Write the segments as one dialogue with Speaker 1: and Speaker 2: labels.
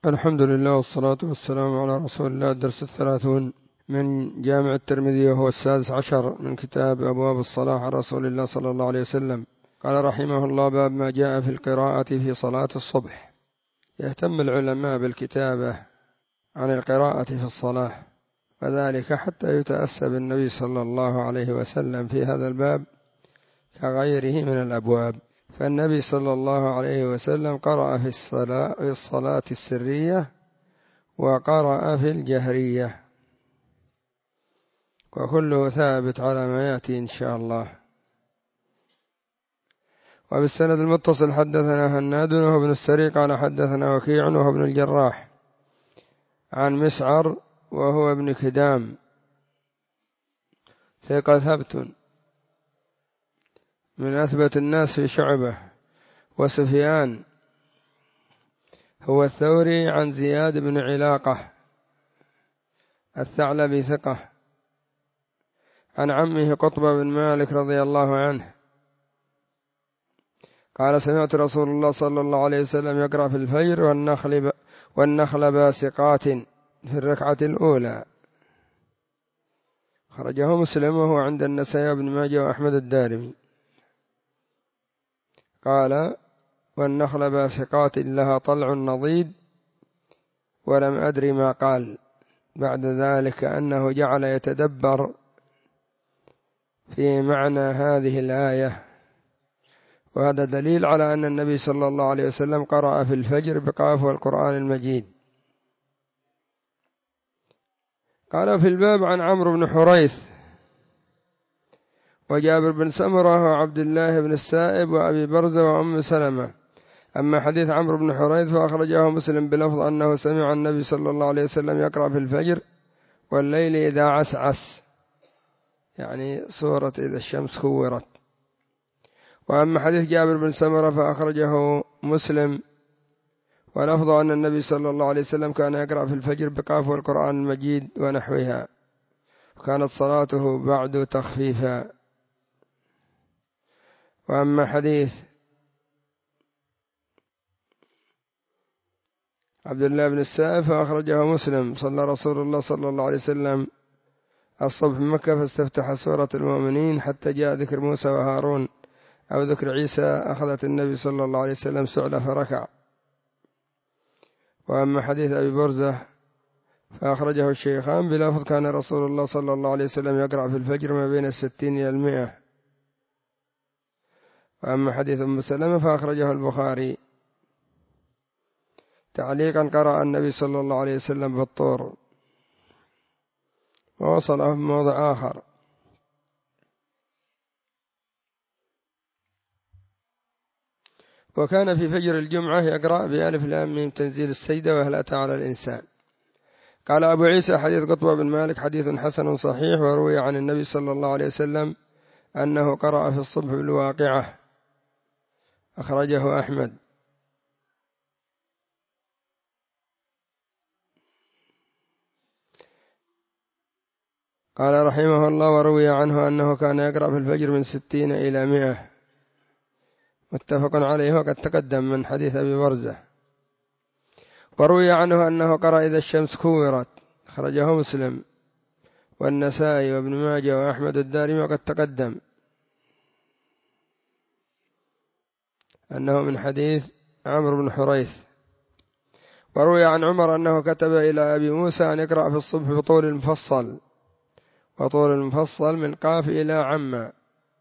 Speaker 1: الحمد لله والصلاة والسلام على رسول الله. الدرس 30 من جامع الترمذي، وهو 16 من كتاب أبواب الصلاة عن رسول الله صلى الله عليه وسلم. قال رحمه الله: باب ما جاء في القراءة في صلاة الصبح. يهتم العلماء بالكتابة عن القراءة في الصلاة، وذلك حتى يتأسى بالنبي صلى الله عليه وسلم في هذا الباب كغيره من الأبواب. فالنبي صلى الله عليه وسلم قرأ في الصلاة السرية وقرأ في الجهرية، وكله ثابت على ما يأتي إن شاء الله. وبالسند المتصل حدثنا هناد وهو ابن السري قال حدثنا وكيع وهو ابن الجراح عن مسعر وهو ابن كدام ثقة ثبت من أثبت الناس في شعبة. وسفيان هو الثوري عن زياد بن علاقة الثعلبي ثقة عن عمه قطبة بن مالك رضي الله عنه قال: سمعت رسول الله صلى الله عليه وسلم يقرأ في الفجر والنخل باسقات في الركعة الأولى. خرجه مسلم وهو عند النسائي بن ماجه وأحمد الدارمي. قال: والنخل باسقات لها طلع نضيد، ولم أدري ما قال بعد ذلك، أنه جعل يتدبر في معنى هذه الآية، وهذا دليل على أن النبي صلى الله عليه وسلم قرأ في الفجر بقاف والقرآن المجيد. قال في الباب عن عمرو بن حريث وجابر بن سمرة وعبد الله بن السائب وأبي برزة وأم سلمة. أما حديث عمرو بن حريث فأخرجه مسلم بلفظ أنه سمع النبي صلى الله عليه وسلم يقرأ في الفجر والليل إذا عسعس، يعني سورة إذا الشمس كورت. وأما حديث جابر بن سمرة فأخرجه مسلم ولفظ أن النبي صلى الله عليه وسلم كان يقرأ في الفجر بقاف والقرآن المجيد ونحوها، وكانت صلاته بعد تخفيفا. وأما حديث عبد الله بن السائب فأخرجه مسلم: صلى رسول الله صلى الله عليه وسلم الصبح بمكة فاستفتح سورة المؤمنين حتى جاء ذكر موسى وهارون أو ذكر عيسى، أخذت النبي صلى الله عليه وسلم سعلة فركع. وأما حديث أبي برزة فأخرجه الشيخان بلفظ: كان رسول الله صلى الله عليه وسلم يقرأ في الفجر ما بين 60 إلى 100. وأما حديث أم سلمة فأخرجه البخاري تعليقا: قرأ النبي صلى الله عليه وسلم بالطور، ووصله في موضع آخر. وكان في فجر الجمعة يقرأ بألف لام ميم تنزيل السجدة وهل أتى على الإنسان. قال أبو عيسى: حديث قطبة بن مالك حديث حسن صحيح، وروي عن النبي صلى الله عليه وسلم أنه قرأ في الصبح بالواقعة. أخرجه أحمد. قال رحمه الله: وروي عنه أنه كان يقرأ في الفجر من 60 إلى 100، متفق عليه وقد تقدم من حديث أبي برزة. وروي عنه أنه قرأ إذا الشمس كورت، أخرجه مسلم والنسائي وابن ماجه وأحمد الدارمي وقد تقدم أنه من حديث عمرو بن حريث. وروي عن عمر أنه كتب إلى أبي موسى أن يقرأ في الصبح بطول المفصل، وطول المفصل من قاف إلى عما.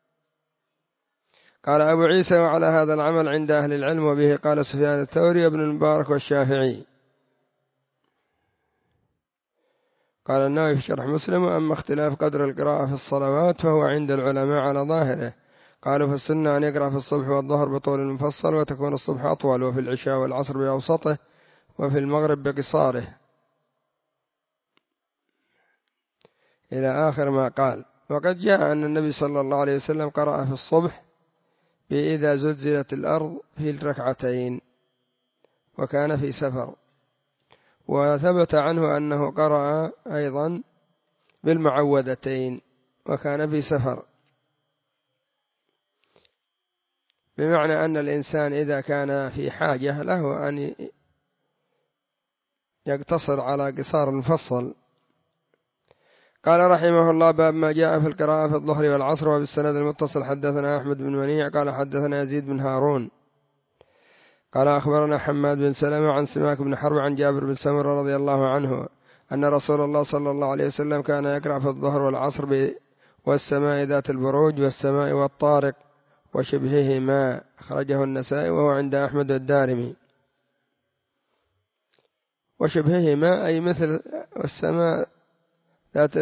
Speaker 1: قال أبو عيسى: وعلى هذا العمل عند أهل العلم، وبه قال سفيان الثوري وابن المبارك والشافعي. قال النووي في شرح مسلم: وأما اختلاف قدر القراءة في الصلوات فهو عند العلماء على ظاهره. قالوا في السنة أن يقرأ في الصبح والظهر بطول المفصل، وتكون الصبح أطول، وفي العشاء والعصر بأوسطه، وفي المغرب بقصاره، إلى آخر ما قال. وقد جاء أن النبي صلى الله عليه وسلم قرأ في الصبح بإذا زلزلت الأرض في الركعتين، وكان في سفر. وثبت عنه أنه قرأ أيضا بالمعوذتين، وكان في سفر، بمعنى أن الإنسان إذا كان في حاجة له أن يقتصر على قصار المفصل. قال رحمه الله: باب ما جاء في القراءة في الظهر والعصر. وبالسند المتصل حدثنا أحمد بن منيع قال حدثنا يزيد بن هارون قال أخبرنا حماد بن سلمة عن سماك بن حرب عن جابر بن سمرة رضي الله عنه أن رسول الله صلى الله عليه وسلم كان يقرأ في الظهر والعصر والسماء ذات البروج والسماء والطارق وشبههما. أخرجه النسائي وهو عند أحمد والدارمي. وشبههما أي مثل والسماء ذات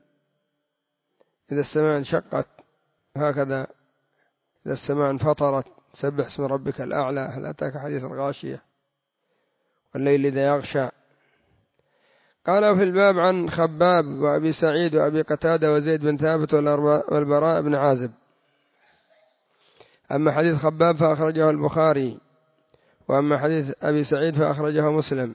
Speaker 1: إذا السماء انشقت هكذا، إذا السماء انفطرت سبح اسم ربك الأعلى، هل أتاك حديث الغاشية، والليل إذا يغشى. قال في الباب عن خباب وأبي سعيد وأبي قتادة وزيد بن ثابت والبراء بن عازب. أما حديث خباب فأخرجه البخاري، وأما حديث أبي سعيد فأخرجه مسلم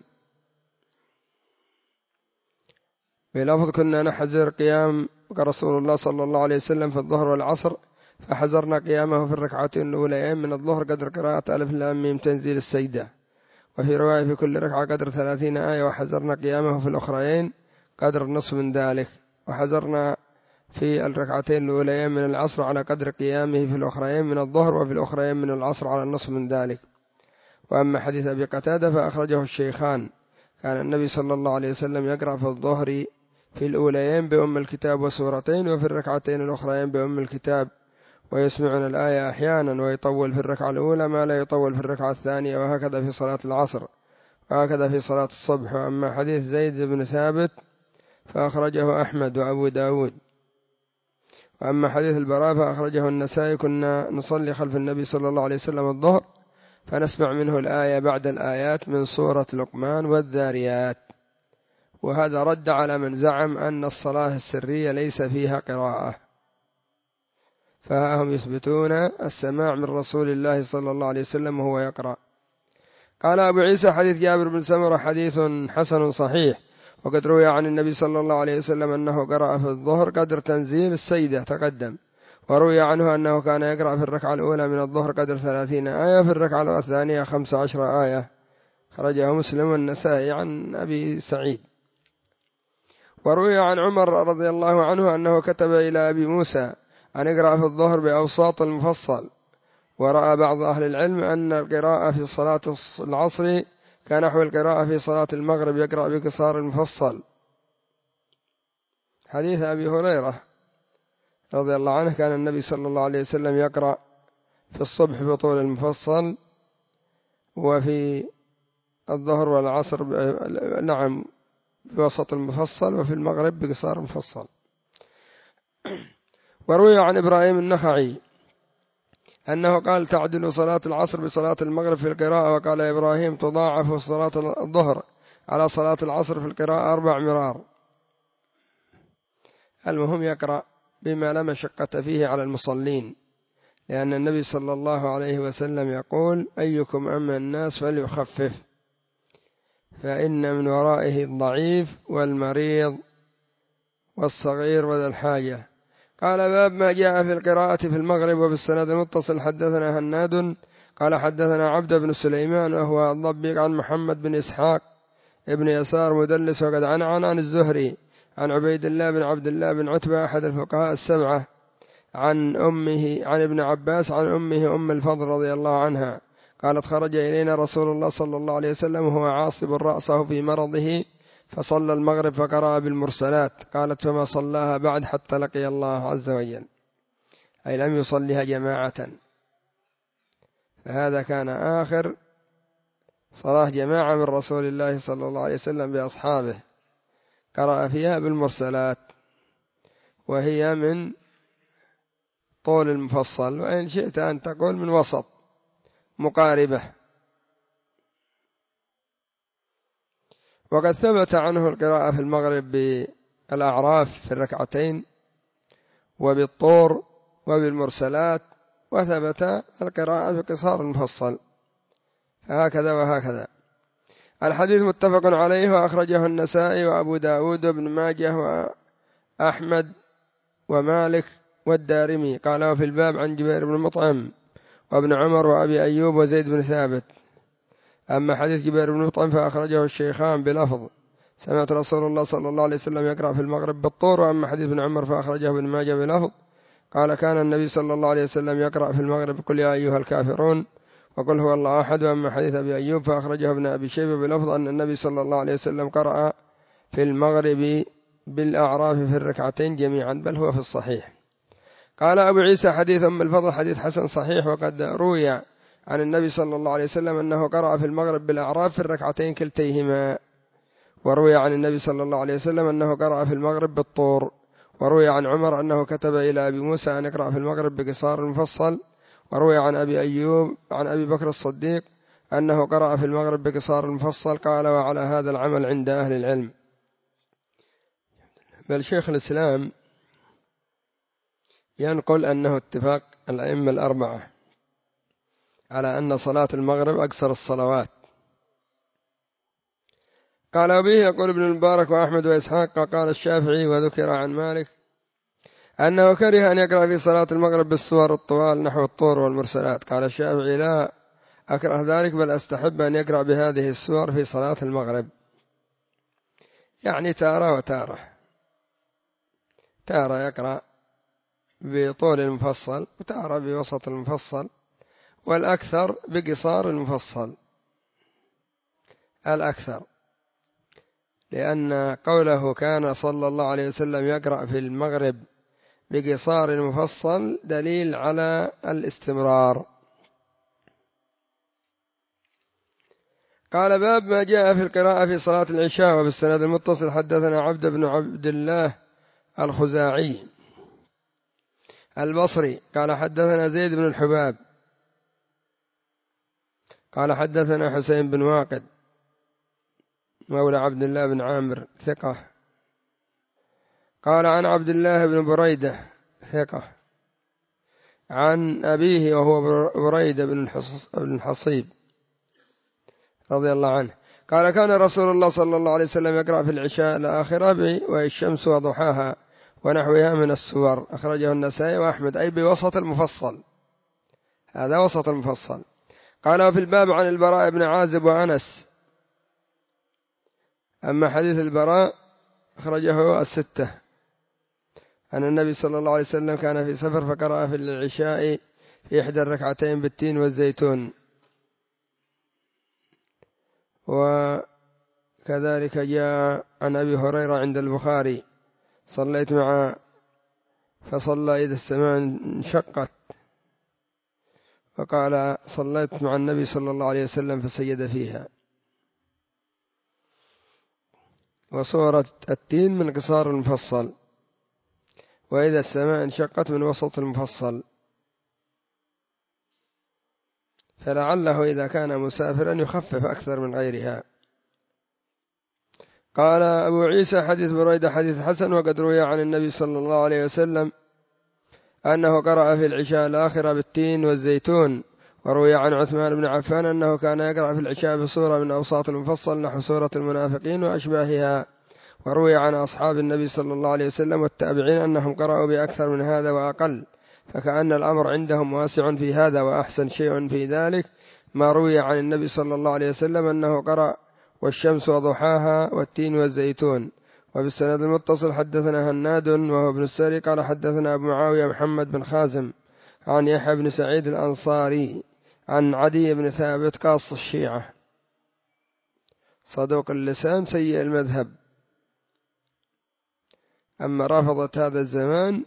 Speaker 1: بلفظ: كنا نحذر قيام رسول الله صلى الله عليه وسلم في الظهر والعصر فحذرنا قيامه في الركعتين الأوليين من الظهر قدر قراءة ألف لام ميم تنزيل السجدة، وفي رواية في كل ركعة قدر 30 آية، وحذرنا قيامه في الأخرين قدر النصف من ذلك، وحذرنا في الركعتين الأوليين من العصر على قدر قيامه في الأخرين من الظهر، وفي الأخرين من العصر على النصف من ذلك. وأما حديث أبي قتادة فأخرجه الشيخان: كان النبي صلى الله عليه وسلم يقرأ في الظهر في الأوليين بأم الكتاب وسورتين، وفي الركعتين الأخرين بأم الكتاب، ويسمعنا الآية أحيانا، ويطول في الركعة الأولى ما لا يطول في الركعة الثانية، وهكذا في صلاة العصر، وهكذا في صلاة الصبح. وأما حديث زيد بن ثابت فأخرجه أحمد وأبو داود. وأما حديث البراء فأخرجه النسائي: كنا نصلي خلف النبي صلى الله عليه وسلم الظهر فنسمع منه الآية بعد الآيات من سورة لقمان والذاريات. وهذا رد على من زعم أن الصلاة السرية ليس فيها قراءة، فهم يثبتون السماع من رسول الله صلى الله عليه وسلم وهو يقرأ. قال أبو عيسى: حديث جابر بن سمرة حديث حسن صحيح، وقد روي عن النبي صلى الله عليه وسلم أنه قرأ في الظهر قدر تنزيل السجدة تقدم، وروي عنه أنه كان يقرأ في الركعة الأولى من الظهر قدر 30 آية، في الركعة الثانية 15 آية. خرجه مسلم والنسائي عن أبي سعيد. وروي عن عمر رضي الله عنه أنه كتب إلى أبي موسى أن يقرأ في الظهر بأوساط المفصل، ورأى بعض أهل العلم أن القراءة في صلاة العصر كنحو القراءة في صلاة المغرب يقرأ بقصار المفصل. حديث أبي هريرة رضي الله عنه: كان النبي صلى الله عليه وسلم يقرأ في الصبح بطول المفصل، وفي الظهر والعصر بوسط المفصل، وفي المغرب بقصار المفصل. وروي عن إبراهيم النخعي أنه قال: تعدل صلاة العصر بصلاة المغرب في القراءة. وقال إبراهيم: تضاعف صلاة الظهر على صلاة العصر في القراءة 4 مرار. المهم يقرأ بما لا مشقة فيه على المصلين، لأن النبي صلى الله عليه وسلم يقول: أيكم أما الناس فليخفف، فإن من ورائه الضعيف والمريض والصغير وذا الحاجة. قال: باب ما جاء في القراءة في المغرب. وبالسند المتصل حدثنا هناد قال حدثنا عبد بن سليمان وهو الضبي عن محمد بن إسحاق ابن يسار مدلس وقد عن الزهري عن عبيد الله بن عبد الله بن عتبة أحد الفقهاء السبعة عن ابن عباس عن أمه أم الفضل رضي الله عنها قالت: خرج إلينا رسول الله صلى الله عليه وسلم وهو عاصب رأسه في مرضه، فصلى المغرب فقرأ بالمرسلات. قالت: فما صلاها بعد حتى لقي الله عز وجل، أي لم يصليها جماعة، فهذا كان آخر صلاة جماعة من رسول الله صلى الله عليه وسلم بأصحابه، قرأ فيها بالمرسلات، وهي من طول المفصل، وإن شئت أن تقول من وسط مقاربة. وقد ثبت عنه القراءة في المغرب بالأعراف في الركعتين وبالطور وبالمرسلات، وثبت القراءة بقصار المفصل، هكذا وهكذا. الحديث متفق عليه، وأخرجه النسائي وأبو داود وابن ماجه وأحمد ومالك والدارمي. قال: وفي الباب عن جبير بن مطعم وابن عمر وأبي أيوب وزيد بن ثابت. أما حديث جبير بن مطعم فأخرجه الشيخان بلفظ سمعت رسول الله صلى الله عليه وسلم يقرأ في المغرب بالطور. وأما حديث ابن عمر فأخرجه ابن ماجه بلفظ قال كان النبي صلى الله عليه وسلم يقرأ في المغرب قل يا أيها الكافرون وقل هو الله أحد. وأما حديث أبي أيوب فأخرجه ابن أبي شيبة بلفظ أن النبي صلى الله عليه وسلم قرأ في المغرب بالأعراف في الركعتين جميعا، بل هو في الصحيح. قال أبو عيسى حديث أم الفضل حديث حسن صحيح، وقد روي عن النبي صلى الله عليه وسلم أنه قرأ في المغرب بالأعراف في الركعتين كلتيهما، وروي عن النبي صلى الله عليه وسلم أنه قرأ في المغرب بالطور، وروي عن عمر أنه كتب إلى أبي موسى أن يقرأ في المغرب بقصار المفصل، وروي عن أبي أيوب عن أبي بكر الصديق أنه قرأ في المغرب بقصار المفصل. قال وعلى هذا العمل عند أهل العلم. بل شيخ الإسلام ينقل أنه اتفاق الأئمة الأربعة على أن صلاة المغرب أكثر الصلوات. قال وبه يقول ابن المبارك وأحمد وإسحاق. قال الشافعي وذكر عن مالك أنه كره أن يقرأ في صلاة المغرب بالسور الطوال نحو الطور والمرسلات. قال الشافعي لا أكره ذلك، بل أستحب أن يقرأ بهذه السور في صلاة المغرب، يعني تارة وتارة، تارة يقرأ بطول المفصل وتارة بوسط المفصل، والأكثر بقصار المفصل الأكثر، لأن قوله كان صلى الله عليه وسلم يقرأ في المغرب بقصار المفصل دليل على الاستمرار. قال باب ما جاء في القراءة في صلاة العشاء. وبالسند المتصل حدثنا عبد بن عبد الله الخزاعي البصري قال حدثنا زيد بن الحباب قال حدثنا حسين بن واقد مولى عبد الله بن عامر ثقة قال عن عبد الله بن بريدة ثقة عن أبيه وهو بريدة بن الحصيب رضي الله عنه قال كان رسول الله صلى الله عليه وسلم يقرأ في العشاء الآخرة والشمس وضحاها ونحوها من السور. أخرجه النسائي وأحمد، أي بوسط المفصل، هذا وسط المفصل. قال وفي الباب عن البراء بن عازب وأنس. أما حديث البراء أخرجه الستة أن النبي صلى الله عليه وسلم كان في سفر فقرأ في العشاء في إحدى الركعتين بالتين والزيتون. وكذلك جاء عن أبي هريرة عند البخاري فصلى إذا السماء انشقت، وقال صليت مع النبي صلى الله عليه وسلم فسجد فيها. وصورة التين من قصار المفصل، وإذا السماء انشقت من وسط المفصل، فلعله إذا كان مسافرا يخفف أكثر من غيرها. قال أبو عيسى حديث بريدة حديث حسن، وقد روي عن النبي صلى الله عليه وسلم أنه قرأ في العشاء الآخرة بالتين والزيتون. وروي عن عثمان بن عفان أنه كان يقرأ في العشاء بصورة من أوساط المفصل نحو سورة المنافقين وأشباهها. وروي عن أصحاب النبي صلى الله عليه وسلم والتابعين أنهم قرأوا بأكثر من هذا وأقل، فكأن الأمر عندهم واسع في هذا. وأحسن شيء في ذلك ما روي عن النبي صلى الله عليه وسلم أنه قرأ والشمس وضحاها والتين والزيتون. وبالسند المتصل حدثنا هناد وهو ابن السري قال حدثنا أبو معاوية محمد بن خازم عن يحيى بن سعيد الأنصاري عن عدي بن ثابت قاص الشيعة صدوق اللسان سيء المذهب، أما رافضة هذا الزمان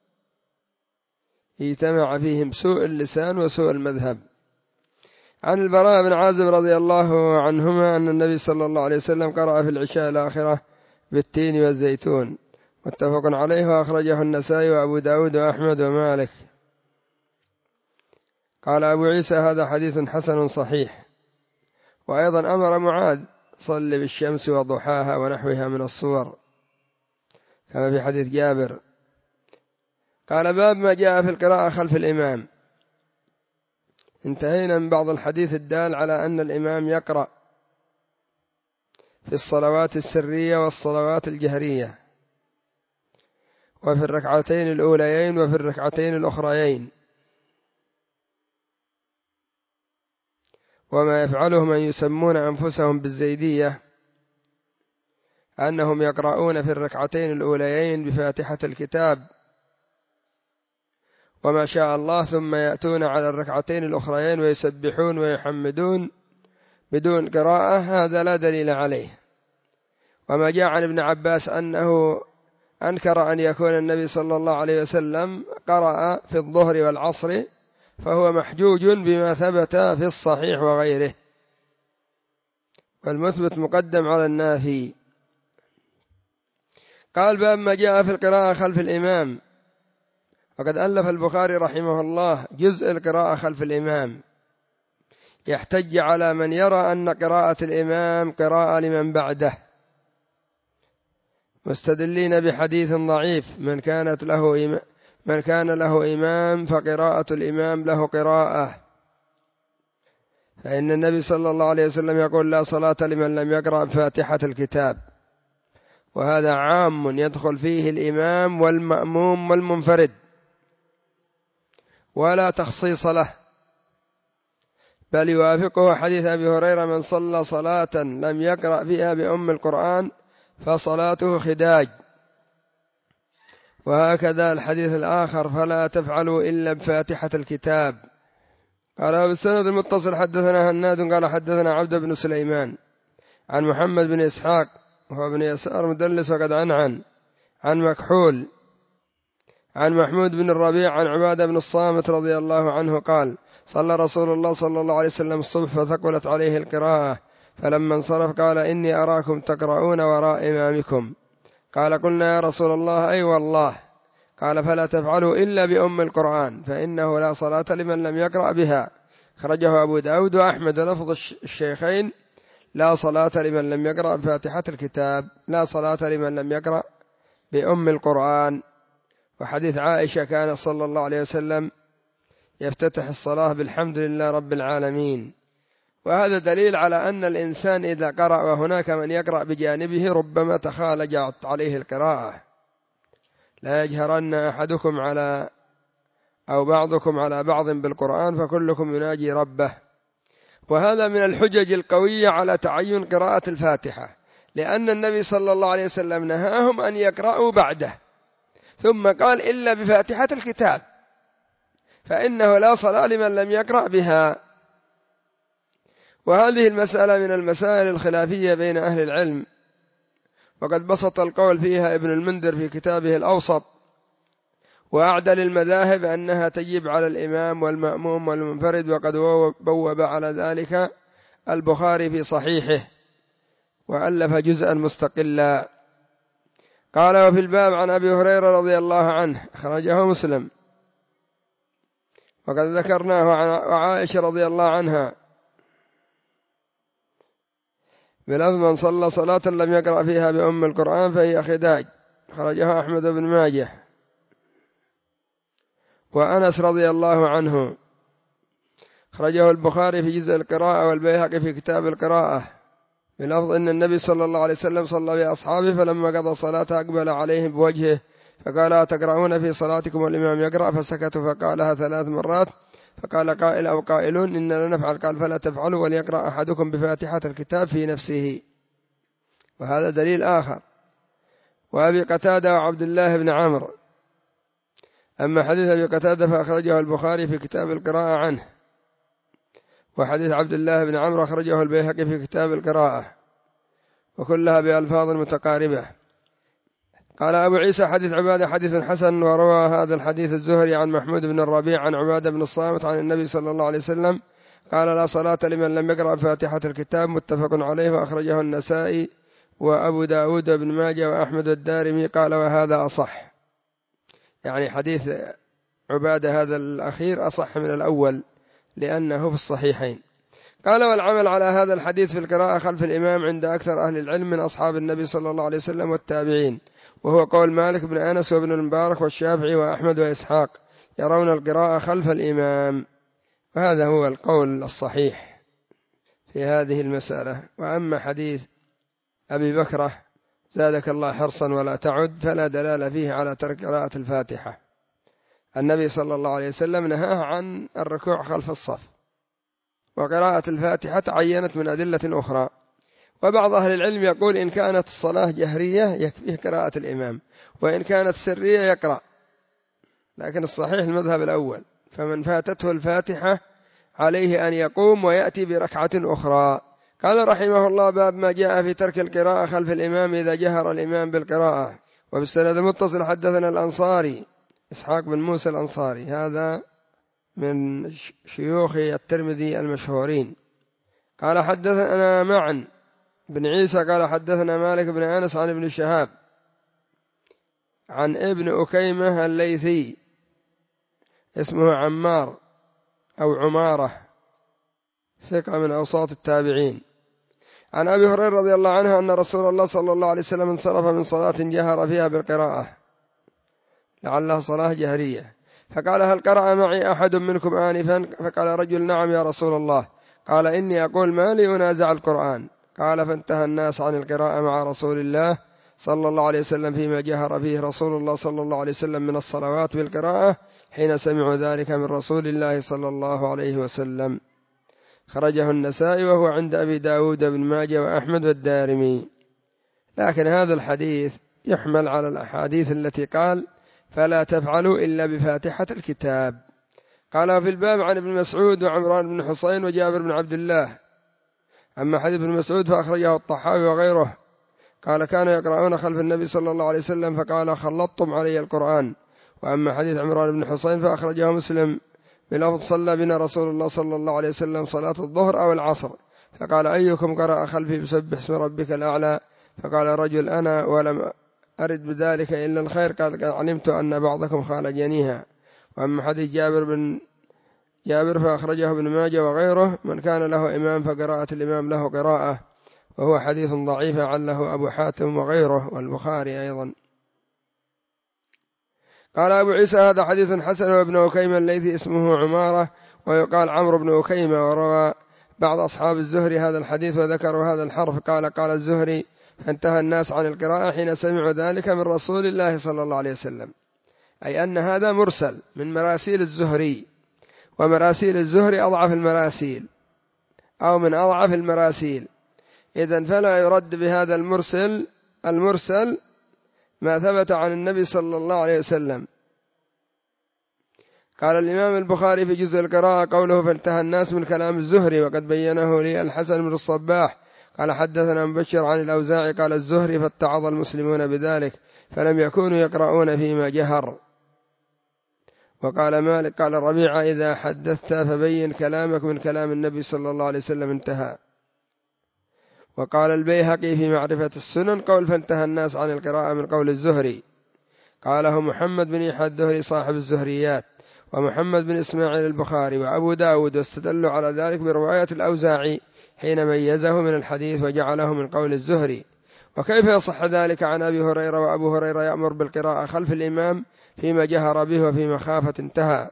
Speaker 1: اجتمع فيهم سوء اللسان وسوء المذهب. عن البراء بن عازب رضي الله عنهما أن النبي صلى الله عليه وسلم قرأ في العشاء الآخرة بالتين والزيتون، متفق عليه، وأخرجه النسائي وأبو داود وأحمد ومالك. قال أبو عيسى هذا حديث حسن صحيح. وأيضا أمر معاذ صل بالشمس وضحاها ونحوها من الصور كما في حديث جابر. قال باب ما جاء في القراءة خلف الإمام. انتهينا من بعض الحديث الدال على أن الإمام يقرأ في الصلوات السرية والصلوات الجهرية، وفي الركعتين الأوليين وفي الركعتين الأخريين. وما يفعله من يسمون أنفسهم بالزيدية أنهم يقرؤون في الركعتين الأوليين بفاتحة الكتاب وما شاء الله، ثم يأتون على الركعتين الأخريين ويسبحون ويحمدون بدون قراءة، هذا لا دليل عليه. وما جاء عن ابن عباس أنه أنكر أن يكون النبي صلى الله عليه وسلم قرأ في الظهر والعصر، فهو محجوج بما ثبت في الصحيح وغيره، والمثبت مقدم على النافي. قال: باب ما جاء في القراءة خلف الإمام. وقد ألف البخاري رحمه الله جزء القراءة خلف الإمام، يحتج على من يرى أن قراءة الإمام قراءة لمن بعده، مستدلين بحديث ضعيف: من كان له إمام فقراءة الإمام له قراءة. فإن النبي صلى الله عليه وسلم يقول: لا صلاة لمن لم يقرأ بفاتحة الكتاب، وهذا عام يدخل فيه الإمام والمأموم والمنفرد، ولا تخصيص له، بل يوافقه حديث أبي هريرة: من صلى صلاة لم يقرأ فيها بأم القرآن فصلاته خداج. وهكذا الحديث الآخر: فلا تفعلوا إلا بفاتحة الكتاب. قال: بالسند المتصل حدثنا هناد قال حدثنا عبد بن سليمان عن محمد بن إسحاق وهو بن يسار مدلس وقد عن مكحول عن محمود بن الربيع عن عبادة بن الصامت رضي الله عنه قال: صلى رسول الله صلى الله عليه وسلم الصبح فثقلت عليه القراءة، فلما انصرف قال: إني أراكم تقرؤون وراء إمامكم. قال: قلنا يا رسول الله أي والله. قال: فلا تفعلوا إلا بأم القرآن، فإنه لا صلاة لمن لم يقرأ بها. خرجه أبو داود وأحمد، لفظ الشيخين: لا صلاة لمن لم يقرأ بفاتحة الكتاب، لا صلاة لمن لم يقرأ بأم القرآن. وحديث عائشة: كان صلى الله عليه وسلم يفتتح الصلاة بالحمد لله رب العالمين. وهذا دليل على أن الإنسان إذا قرأ وهناك من يقرأ بجانبه ربما تخالجت عليه القراءة. لا يجهرن أحدكم أو بعضكم على بعض بالقرآن فكلكم يناجي ربه. وهذا من الحجج القوية على تعين قراءة الفاتحة، لأن النبي صلى الله عليه وسلم نهاهم أن يقرأوا بعده، ثم قال: إلا بفاتحة الكتاب، فإنه لا صلاة لمن لم يقرأ بها. وهذه المسألة من المسائل الخلافية بين أهل العلم، وقد بسط القول فيها ابن المنذر في كتابه الأوسط، وأعدل المذاهب أنها تجب على الإمام والمأموم والمنفرد، وقد بوب على ذلك البخاري في صحيحه وألف جزءا مستقلا. قال: وفي الباب عن أبي هريرة رضي الله عنه، أخرجه مسلم، وقد ذكرناه عن عائشة رضي الله عنها بلفظ: من صلى صلاة لم يقرأ فيها بأم القرآن فهي خداج. خرجها أحمد بن ماجه. وأنس رضي الله عنه خرجه البخاري في جزء القراءة والبيهقي في كتاب القراءة بلفظ: إن النبي صلى الله عليه وسلم صلى بأصحابه فلما قضى الصلاة أقبل عليهم بوجهه فقال: أتقرؤون في صلاتكم والإمام يقرأ؟ فسكتوا، فقالها 3 مرات، فقال قائل أو قائلون: إننا نفعل. قال: فلا تفعلوا، وليقرأ أحدكم بفاتحة الكتاب في نفسه. وهذا دليل آخر. وأبي قتادة وعبد الله بن عمرو. أما حديث أبي قتادة فأخرجه البخاري في كتاب القراءة عنه، وحديث عبد الله بن عمرو أخرجه البيهقي في كتاب القراءة، وكلها بألفاظ متقاربة. قال أبو عيسى: حديث عبادة حديث حسن. وروى هذا الحديث الزهري عن محمود بن الربيع عن عبادة بن الصامت عن النبي صلى الله عليه وسلم قال: لا صلاة لمن لم يقرأ فاتحة الكتاب، متفق عليه، وأخرجه النسائي وأبو داود وابن ماجه وأحمد الدارمي. قال: وهذا أصح، يعني حديث عبادة هذا الأخير أصح من الأول لأنه في الصحيحين. قال: والعمل على هذا الحديث في القراءة خلف الإمام عند أكثر أهل العلم من أصحاب النبي صلى الله عليه وسلم والتابعين، وهو قول مالك بن أنس وابن المبارك والشافعي وأحمد وإسحاق، يرون القراءة خلف الإمام. وهذا هو القول الصحيح في هذه المسألة. وأما حديث أبي بكرة زادك الله حرصا ولا تعد فلا دلالة فيه على ترك قراءة الفاتحة. النبي صلى الله عليه وسلم نهاه عن الركوع خلف الصف، وقراءة الفاتحة تعينت من أدلة أخرى. وبعض أهل العلم يقول إن كانت الصلاة جهرية يكفيه قراءة الإمام، وإن كانت سرية يقرأ، لكن الصحيح المذهب الأول، فمن فاتته الفاتحة عليه أن يقوم ويأتي بركعة أخرى. قال رحمه الله: باب ما جاء في ترك القراءة خلف الإمام إذا جهر الإمام بالقراءة. وبالسند المتصل حدثنا الأنصاري إسحاق بن موسى الأنصاري، هذا من شيوخ الترمذي المشهورين، قال حدثنا معا بن عيسى قال حدثنا مالك بن أنس عن ابن شهاب عن ابن أكيمة الليثي اسمه عمار أو عمارة، ثقة من أوساط التابعين، عن أبي هريرة رضي الله عنه أن رسول الله صلى الله عليه وسلم انصرف من صلاة جهر فيها بالقراءة، لعلها صلاة جهرية، فقال: هل قرأ معي أحد منكم آنفا؟ فقال رجل: نعم يا رسول الله. قال: إني أقول ما لي أنازع القرآن. قال: فانتهى الناس عن القراءة مع رسول الله صلى الله عليه وسلم فيما جهر فيه رسول الله صلى الله عليه وسلم من الصلوات بالقراءة حين سمعوا ذلك من رسول الله صلى الله عليه وسلم. خرجه النسائي وهو عند أبي داود بن ماجه وأحمد والدارمي. لكن هذا الحديث يحمل على الأحاديث التي قال: فلا تفعلوا إلا بفاتحة الكتاب. قال في الباب عن ابن مسعود وعمران بن حصين وجابر بن عبد الله. أما حديث ابن مسعود فأخرجه الطحاوي وغيره، قال: كانوا يقرؤون خلف النبي صلى الله عليه وسلم فقال: خلطتم علي القرآن. وأما حديث عمران بن حصين فأخرجه مسلم بلفظ: صلى بنا رسول الله صلى الله عليه وسلم صلاة الظهر أو العصر، فقال: أيكم قرأ خلفي بسبح اسم ربك الأعلى؟ فقال رجل: أنا، ولم أرد بذلك إلا الخير، قد علمت أن بعضكم خالجنيها. وأما حديث جابر فأخرجه ابن ماجه وغيره: من كان له إمام فقراءة الإمام له قراءة، وهو حديث ضعيف عله أبو حاتم وغيره والبخاري أيضا. قال أبو عيسى: هذا حديث حسن. وابن أكيمة الليثي اسمه عمارة ويقال عمرو بن أكيمة. وروى بعض أصحاب الزهري هذا الحديث وذكروا هذا الحرف. قال الزهري: فانتهى الناس عن القراءة حين سمعوا ذلك من رسول الله صلى الله عليه وسلم، أي أن هذا مرسل من مراسيل الزهري، ومراسيل الزهري أضعف المراسيل أو من أضعف المراسيل، إذن فلا يرد بهذا المرسل ما ثبت عن النبي صلى الله عليه وسلم. قال الإمام البخاري في جزء القراءة قوله: فانتهى الناس من كلام الزهري، وقد بينه لي الحسن بن الصباح قال حدثنا مبشر عن الأوزاعي قال الزهري: فاتعظ المسلمون بذلك فلم يكونوا يقرؤون فيما جهر. وقال مالك قال ربيعة: إذا حدثت فبين كلامك من كلام النبي صلى الله عليه وسلم انتهى. وقال البيهقي في معرفة السنن قول: فانتهى الناس عن القراءة من قول الزهري. قاله محمد بن يحيى الدهري صاحب الزهريات، ومحمد بن إسماعيل البخاري، وأبو داود، واستدلوا على ذلك برواية الأوزاعي حين ميزه من الحديث وجعله من قول الزهري. وكيف يصح ذلك عن أبي هريرة وأبو هريرة يأمر بالقراءة خلف الإمام فيما جهر به وفي مخافة انتهى؟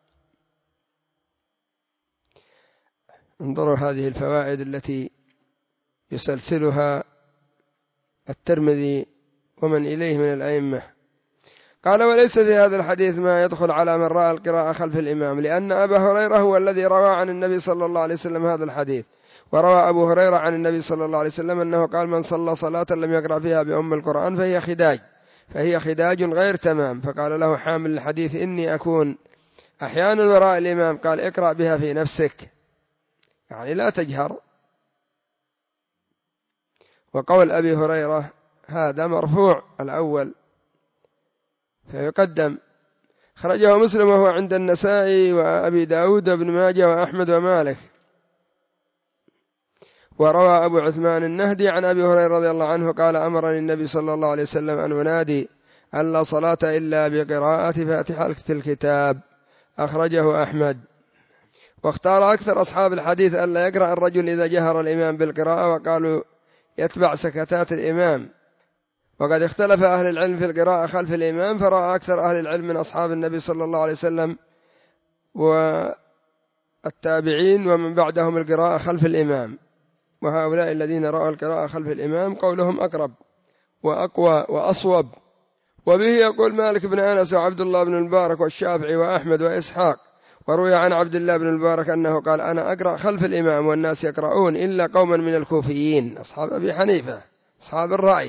Speaker 1: انظروا هذه الفوائد التي يسلسلها الترمذي ومن إليه من الأئمة. قال: وليس في هذا الحديث ما يدخل على من رأى القراءة خلف الإمام، لأن أبا هريرة هو الذي روى عن النبي صلى الله عليه وسلم هذا الحديث. وروى أبو هريرة عن النبي صلى الله عليه وسلم أنه قال: من صلى صلاة لم يقرأ فيها بأم القرآن فهي خداج غير تمام. فقال له حامل الحديث: إني أكون أحيانا وراء الإمام. قال: اقرأ بها في نفسك، يعني لا تجهر. وقول أبي هريرة هذا مرفوع الأول فيقدم. خرجه مسلم وهو عند النسائي وأبي داود وابن ماجه وأحمد ومالك. وروى أبو عثمان النهدي عن أبي هريرة رضي الله عنه قال: أمرني النبي صلى الله عليه وسلم أن أنادي ألا صلاة إلا بقراءة فاتحة الكتاب. أخرجه أحمد. واختار أكثر أصحاب الحديث ألا يقرأ الرجل إذا جهر الإمام بالقراءة، وقالوا يتبع سكتات الإمام. وقد اختلف أهل العلم في القراءة خلف الإمام، فرأى أكثر أهل العلم من أصحاب النبي صلى الله عليه وسلم والتابعين ومن بعدهم القراءة خلف الإمام. وهؤلاء الذين رأوا القراءة خلف الإمام قولهم أقرب وأقوى وأصوب. وبه يقول مالك بن أنس وعبد الله بن المبارك والشافعي وأحمد وإسحاق. وروي عن عبد الله بن المبارك أنه قال: أنا أقرأ خلف الإمام والناس يقرؤون إلا قوما من الكوفيين أصحاب أبي حنيفة أصحاب الرأي،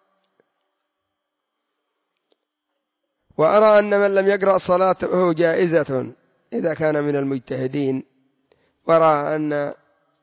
Speaker 1: وأرى أن من لم يقرأ صلاته جائزة إذا كان من المجتهدين، ورأى أن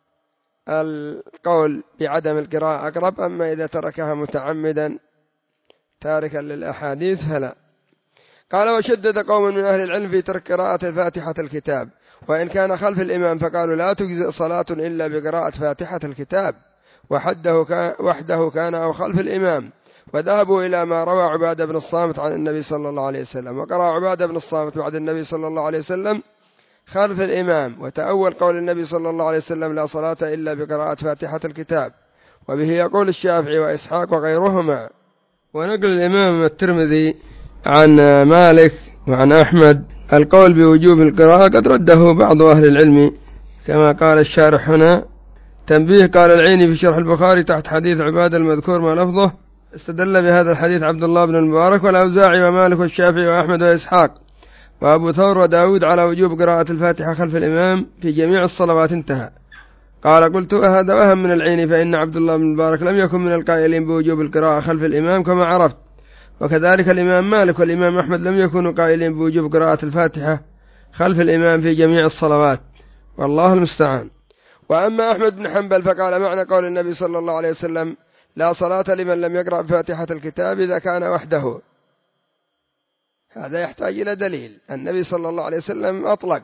Speaker 1: القول بعدم القراءة أقرب، أما إذا تركها متعمدا تاركا للأحاديث فلا. قال: وشدد قوم من أهل العلم في ترك قراءة فاتحة الكتاب، وإن كان خلف الإمام فقالوا لا تجزئ صلاة إلا بقراءة فاتحة الكتاب وحده كان أو خلف الإمام، وذهبوا إلى ما روى عبادة بن الصامت عن النبي صلى الله عليه وسلم، وقرأ عبادة بن الصامت بعد النبي صلى الله عليه وسلم خلف الإمام، وتأول قول النبي صلى الله عليه وسلم: لا صلاة إلا بقراءة فاتحة الكتاب، وبه يقول الشافعي وإسحاق وغيرهما. ونقل الإمام الترمذي عن مالك وعن أحمد القول بوجوب القراءة قد رده بعض أهل العلم، كما قال الشارح هنا: تنبيه. قال العيني في شرح البخاري تحت حديث عبادة المذكور ما لفظه: استدل بهذا الحديث عبد الله بن المبارك والأوزاعي ومالك والشافعي وأحمد وإسحاق وأبو ثور وداود على وجوب قراءة الفاتحة خلف الإمام في جميع الصلوات. انتهى. قال: قلت: هذا وهم من العين، فإن عبد الله بن المبارك لم يكن من القائلين بوجوب القراءة خلف الإمام كما عرفت، وكذلك الإمام مالك والإمام أحمد لم يكونوا قائلين بوجوب قراءة الفاتحة خلف الإمام في جميع الصلوات، والله المستعان. وأما أحمد بن حنبل فقال: معنى قول النبي صلى الله عليه وسلم: لا صلاة لمن لم يقرأ بفاتحة الكتاب إذا كان وحده، هذا يحتاج إلى دليل. النبي صلى الله عليه وسلم أطلق،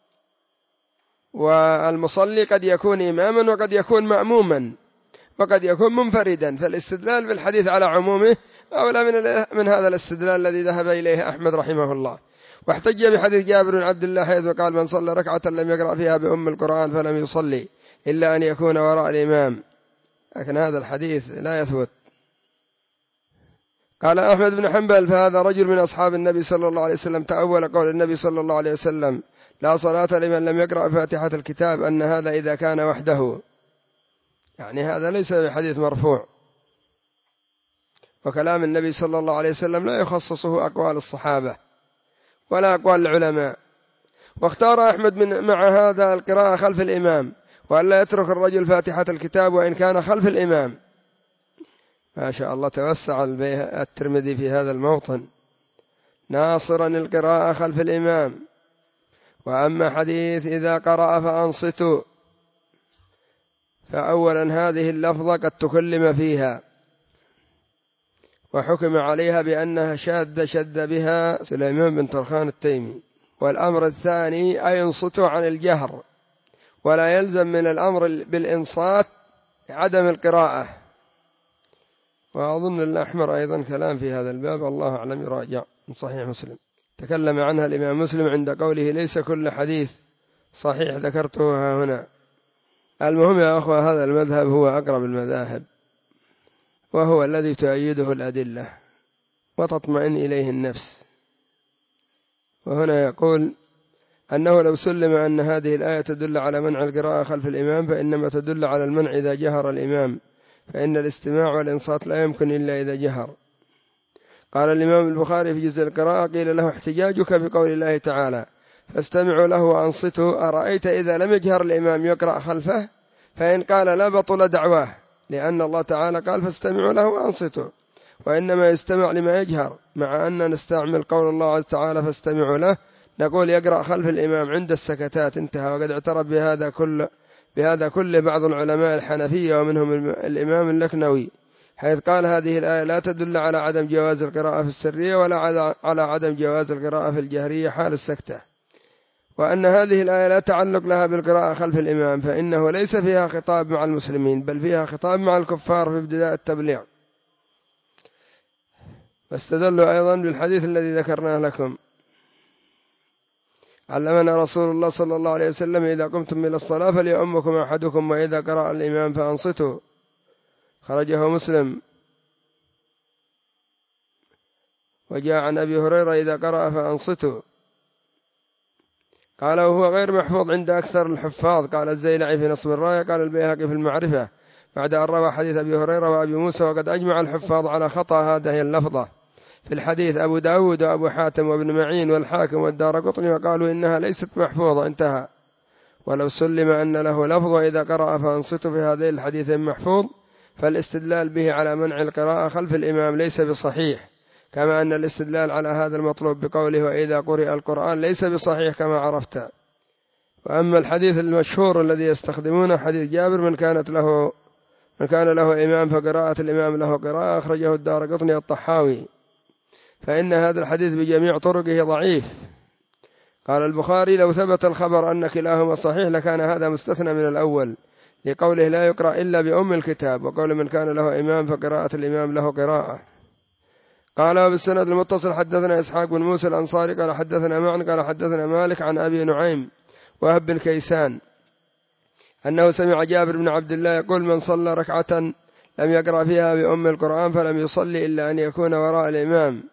Speaker 1: والمصلي قد يكون إماما وقد يكون مأموما وقد يكون منفردا، فالاستدلال بالحديث على عمومه أولى من هذا الاستدلال الذي ذهب إليه أحمد رحمه الله. واحتج بحديث جابر بن عبد الله حيث قال: من صلى ركعة لم يقرأ فيها بأم القرآن فلم يصلي إلا أن يكون وراء الإمام، لكن هذا الحديث لا يثبت. قال أحمد بن حنبل: فهذا رجل من أصحاب النبي صلى الله عليه وسلم تأول قول النبي صلى الله عليه وسلم: لا صلاة لمن لم يقرأ فاتحة الكتاب، أن هذا إذا كان وحده، يعني هذا ليس بحديث مرفوع، وكلام النبي صلى الله عليه وسلم لا يخصصه أقوال الصحابة ولا أقوال العلماء. واختار أحمد مع هذا القراءة خلف الإمام، وألا يترك الرجل فاتحة الكتاب وإن كان خلف الإمام. ما شاء الله توسع الترمذي في هذا الموطن ناصرا القراءة خلف الإمام. وأما حديث إذا قرأ فأنصتوا، فأولا هذه اللفظة قد تكلم فيها وحكم عليها بأنها شاذة شد بها سليمان بن طرخان التيمي. والأمر الثاني أي انصتوا عن الجهر، ولا يلزم من الأمر بالإنصات عدم القراءة. وأظن الأحمر أيضا كلام في هذا الباب، الله أعلم، يراجع من صحيح مسلم، تكلم عنها الإمام مسلم عند قوله: ليس كل حديث صحيح ذكرته هنا. المهم يا أخوة، هذا المذهب هو أقرب المذاهب، وهو الذي تؤيده الأدلة وتطمئن إليه النفس. وهنا يقول أنه لو سلم أن هذه الآية تدل على منع القراءة خلف الإمام، فإنما تدل على المنع إذا جهر الإمام، فإن الاستماع والإنصات لا يمكن إلا إذا جهر. قال الإمام البخاري في جزء القراءة: قيل له: احتجاجك بقول الله تعالى فاستمعوا له وأنصتوا، أرأيت إذا لم يجهر الإمام يقرأ خلفه؟ فإن قال لا بطل دعواه، لأن الله تعالى قال فاستمعوا له وأنصتوا، وإنما يستمع لما يجهر، مع أن نستعمل قول الله عز وجل فاستمعوا له نقول يقرأ خلف الإمام عند السكتات. انتهى. وقد اعترف بهذا كل بعض العلماء الحنفية ومنهم الإمام اللكنوي، حيث قال هذه الآية لا تدل على عدم جواز القراءة في السرية ولا على عدم جواز القراءة في الجهرية حال السكتة، وأن هذه الآية لا تعلق لها بالقراءة خلف الإمام، فإنه ليس فيها خطاب مع المسلمين بل فيها خطاب مع الكفار في ابتداء التبليغ. واستدلوا أيضا بالحديث الذي ذكرناه لكم: علمنا رسول الله صلى الله عليه وسلم إذا قمتم إلى الصلاة فليؤمكم أحدكم وإذا قرأ الإمام فأنصتوا، خرجه مسلم. وجاء عن أبي هريرة إذا قرأ فأنصتوا، قال وهو غير محفوظ عند أكثر الحفاظ. قال الزيلعي في نصب الراية، قال البيهقي في المعرفة بعد أن روى حديث أبي هريرة وأبي موسى، وقد أجمع الحفاظ على خطأ هذه اللفظة، في الحديث أبو داود وأبو حاتم وابن معين والحاكم والدارقطني وقالوا إنها ليست محفوظة، انتهى. ولو سلم أن له لفظ إذا قرأ فأنصتوا في هذه الحديث محفوظ، فالاستدلال به على منع القراءة خلف الإمام ليس بصحيح، كما أن الاستدلال على هذا المطلوب بقوله وإذا قرئ القرآن ليس بصحيح كما عرفت. وأما الحديث المشهور الذي يستخدمونه حديث جابر من كان له إمام فقراءة الإمام له قراءة، أخرجه الدارقطني الطحاوي، فإن هذا الحديث بجميع طرقه ضعيف. قال البخاري لو ثبت الخبر أن كلاهما صحيح لكان هذا مستثنى من الأول، لقوله لا يقرأ إلا بأم الكتاب، وقول من كان له إمام فقراءة الإمام له قراءة. قال بالسند المتصل حدثنا إسحاق بن موسى الأنصاري قال حدثنا معن قال حدثنا مالك عن أبي نعيم وهب بن كيسان أنه سمع جابر بن عبد الله يقول من صلى ركعة لم يقرأ فيها بأم القرآن فلم يصلي إلا أن يكون وراء الإمام،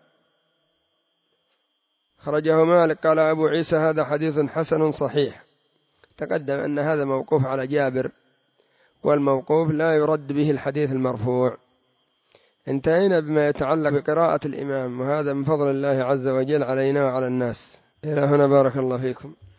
Speaker 1: خرجه مالك. قال أبو عيسى هذا حديث حسن صحيح. تقدم أن هذا موقوف على جابر، والموقوف لا يرد به الحديث المرفوع. انتهينا بما يتعلق بقراءة الإمام، وهذا من فضل الله عز وجل علينا وعلى الناس. إلى هنا بارك الله فيكم.